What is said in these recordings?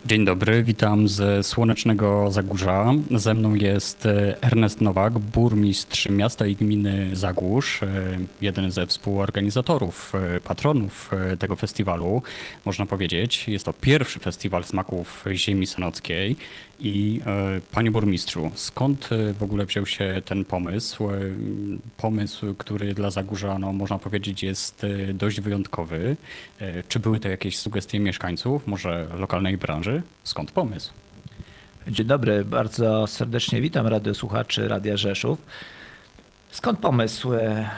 Dzień dobry, witam ze słonecznego Zagórza. Ze mną jest Ernest Nowak, burmistrz miasta i gminy Zagórz, jeden ze współorganizatorów, patronów tego festiwalu, można powiedzieć. Jest to pierwszy festiwal smaków ziemi sanockiej. I panie burmistrzu, skąd w ogóle wziął się ten pomysł? Pomysł, który dla Zagórza, no, można powiedzieć, jest dość wyjątkowy. Czy były to jakieś sugestie mieszkańców, może lokalnej branży? Skąd pomysł? Dzień dobry, bardzo serdecznie witam radiosłuchaczy Radia Rzeszów. Skąd pomysł?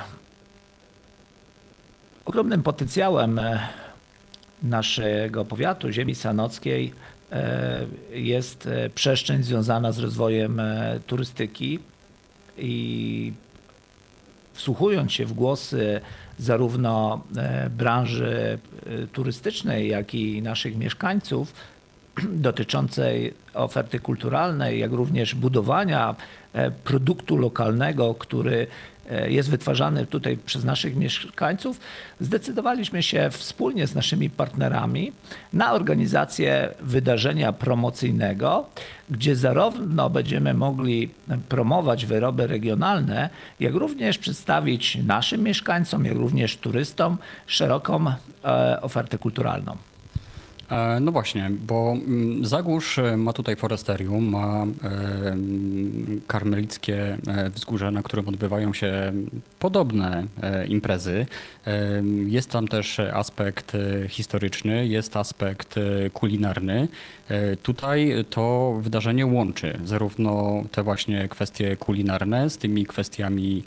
Ogromnym potencjałem naszego powiatu, ziemi sanockiej jest przestrzeń związana z rozwojem turystyki i wsłuchując się w głosy zarówno branży turystycznej, jak i naszych mieszkańców dotyczącej oferty kulturalnej, jak również budowania produktu lokalnego, który jest wytwarzany tutaj przez naszych mieszkańców, zdecydowaliśmy się wspólnie z naszymi partnerami na organizację wydarzenia promocyjnego, gdzie zarówno będziemy mogli promować wyroby regionalne, jak również przedstawić naszym mieszkańcom, jak również turystom szeroką ofertę kulturalną. No właśnie, bo Zagórz ma tutaj foresterium, ma karmelickie wzgórze, na którym odbywają się podobne imprezy. Jest tam też aspekt historyczny, jest aspekt kulinarny. Tutaj to wydarzenie łączy zarówno te właśnie kwestie kulinarne z tymi kwestiami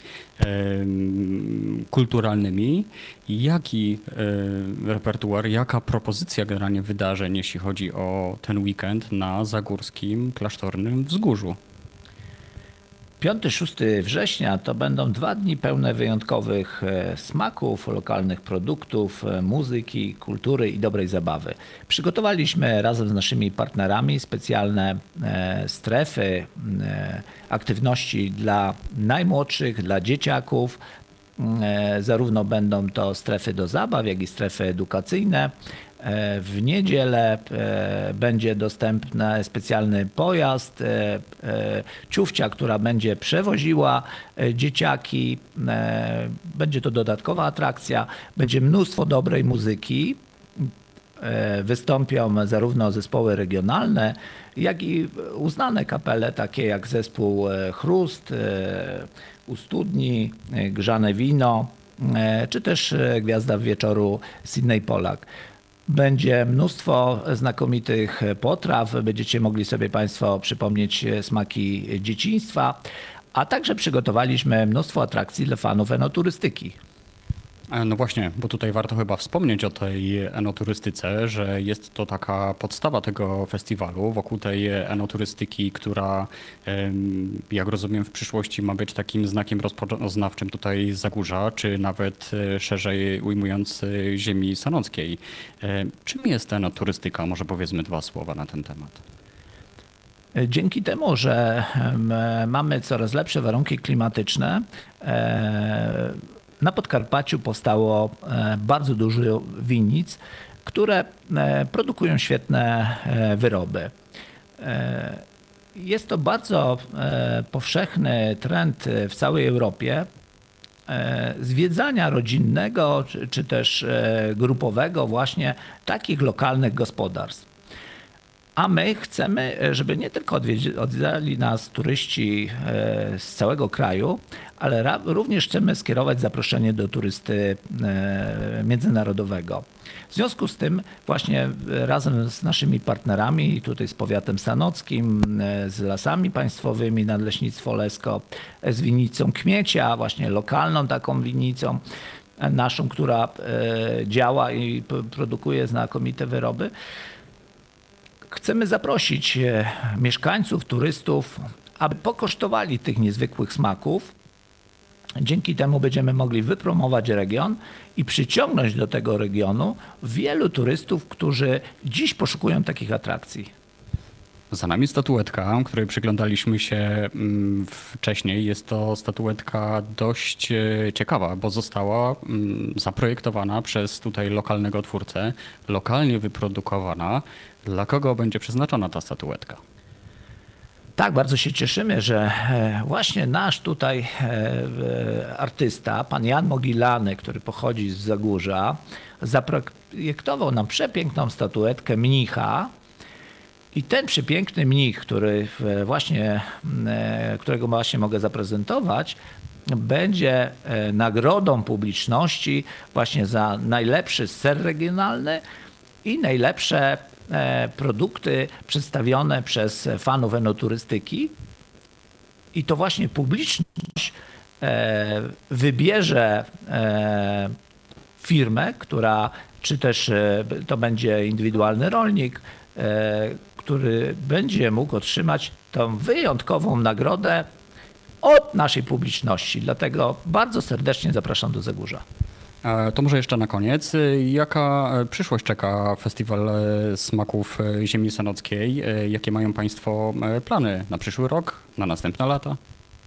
kulturalnymi. Jaki repertuar, jaka propozycja generalnie wydarzeń, jeśli chodzi o ten weekend na Zagórskim Klasztornym Wzgórzu? 5-6 września to będą 2 dni pełne wyjątkowych smaków, lokalnych produktów, muzyki, kultury i dobrej zabawy. Przygotowaliśmy razem z naszymi partnerami specjalne strefy aktywności dla najmłodszych, dla dzieciaków. Zarówno będą to strefy do zabaw, jak i strefy edukacyjne. W niedzielę będzie dostępny specjalny pojazd, ciufcia, która będzie przewoziła dzieciaki. Będzie to dodatkowa atrakcja, będzie mnóstwo dobrej muzyki. Wystąpią zarówno zespoły regionalne, jak i uznane kapele, takie jak zespół Chrust, u Studni, Grzane Wino, czy też Gwiazda Wieczoru Sydney Polak. Będzie mnóstwo znakomitych potraw, będziecie mogli sobie Państwo przypomnieć smaki dzieciństwa, a także przygotowaliśmy mnóstwo atrakcji dla fanów enoturystyki. No właśnie, bo tutaj warto chyba wspomnieć o tej enoturystyce, że jest to taka podstawa tego festiwalu, wokół tej enoturystyki, która, jak rozumiem, w przyszłości ma być takim znakiem rozpoznawczym tutaj Zagórza, czy nawet szerzej ujmując ziemi sanockiej. Czym jest enoturystyka? Może powiedzmy 2 słowa na ten temat. Dzięki temu, że mamy coraz lepsze warunki klimatyczne, na Podkarpaciu powstało bardzo dużo winnic, które produkują świetne wyroby. Jest to bardzo powszechny trend w całej Europie zwiedzania rodzinnego czy też grupowego właśnie takich lokalnych gospodarstw. A my chcemy, żeby nie tylko odwiedzali nas turyści z całego kraju, ale również chcemy skierować zaproszenie do turysty międzynarodowego. W związku z tym właśnie razem z naszymi partnerami, tutaj z powiatem sanockim, z Lasami Państwowymi, Nadleśnictwo Lesko, z winnicą Kmiecia, właśnie lokalną taką winnicą naszą, która działa i produkuje znakomite wyroby, chcemy zaprosić mieszkańców, turystów, aby pokosztowali tych niezwykłych smaków. Dzięki temu będziemy mogli wypromować region i przyciągnąć do tego regionu wielu turystów, którzy dziś poszukują takich atrakcji. Za nami statuetka, której przyglądaliśmy się wcześniej. Jest to statuetka dość ciekawa, bo została zaprojektowana przez tutaj lokalnego twórcę, lokalnie wyprodukowana. Dla kogo będzie przeznaczona ta statuetka? Tak, bardzo się cieszymy, że właśnie nasz tutaj artysta, pan Jan Mogilany, który pochodzi z Zagórza, zaprojektował nam przepiękną statuetkę mnicha. I ten przepiękny mnich, którego właśnie mogę zaprezentować, będzie nagrodą publiczności właśnie za najlepszy ser regionalny i najlepsze produkty przedstawione przez fanów enoturystyki. I to właśnie publiczność wybierze firmę, która, czy też to będzie indywidualny rolnik, który będzie mógł otrzymać tą wyjątkową nagrodę od naszej publiczności. Dlatego bardzo serdecznie zapraszam do Zagórza. To może jeszcze na koniec. Jaka przyszłość czeka Festiwal Smaków Ziemi Sanockiej? Jakie mają Państwo plany na przyszły rok, na następne lata?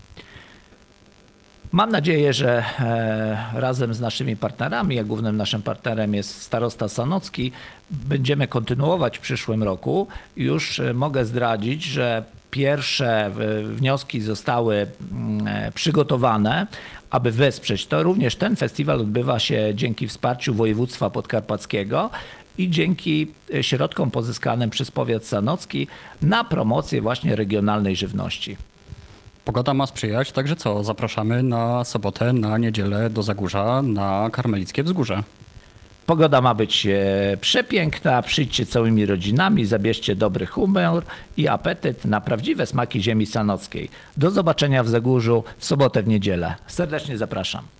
Mam nadzieję, że razem z naszymi partnerami, a głównym naszym partnerem jest starosta sanocki, będziemy kontynuować w przyszłym roku. Już mogę zdradzić, że pierwsze wnioski zostały przygotowane, aby wesprzeć to. Również ten festiwal odbywa się dzięki wsparciu województwa podkarpackiego i dzięki środkom pozyskanym przez powiat sanocki na promocję właśnie regionalnej żywności. Pogoda ma sprzyjać, także co? Zapraszamy na sobotę, na niedzielę do Zagórza, na Karmelickie Wzgórze. Pogoda ma być przepiękna, przyjdźcie całymi rodzinami, zabierzcie dobry humor i apetyt na prawdziwe smaki ziemi sanockiej. Do zobaczenia w Zagórzu w sobotę, w niedzielę. Serdecznie zapraszam.